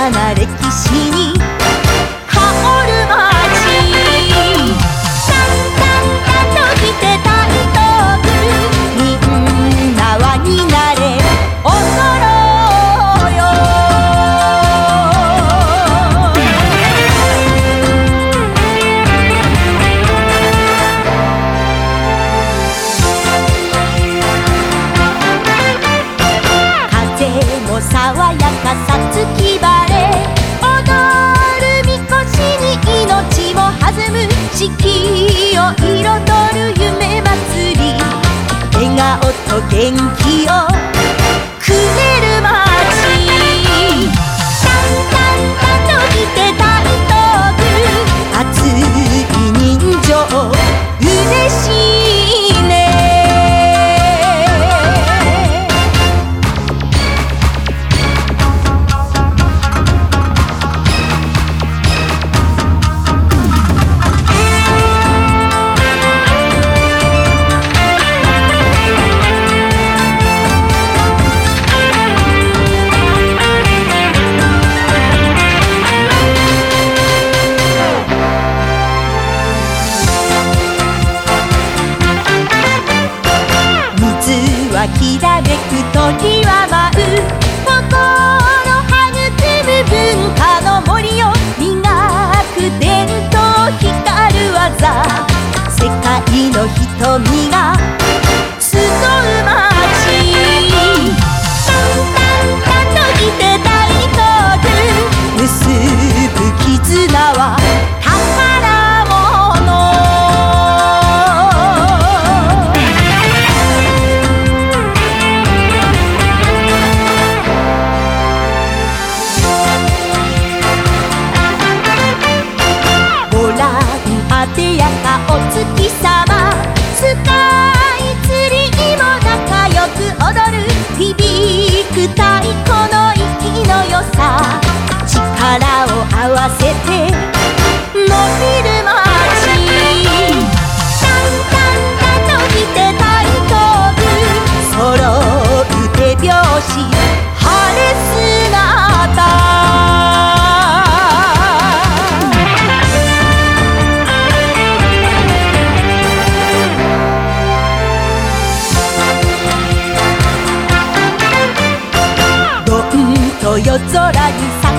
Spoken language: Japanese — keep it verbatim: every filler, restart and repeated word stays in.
かな歴史に香る街、タンタンタンと来て台東区、みんな輪になれ踊ろうよ。風も爽やかさつき晴れ、踊るみこしに命も弾む、四季を彩る夢祭り、笑顔と元気をくれる街、タンタンタンと来て台東区、熱い人情嬉しいね。きらめく鳥は舞う、心育む文化の森を磨く伝統光る技、世界の瞳が集う街、タンタンタンと来て台東区、結ぶ絆は宝物。あでやかお月さま、スカイツリーも仲良く踊る、響く太鼓の息の良さ、力を合わせて伸びる街、タンタンタンと来て台東区、揃う手拍子晴れ姿。夜空に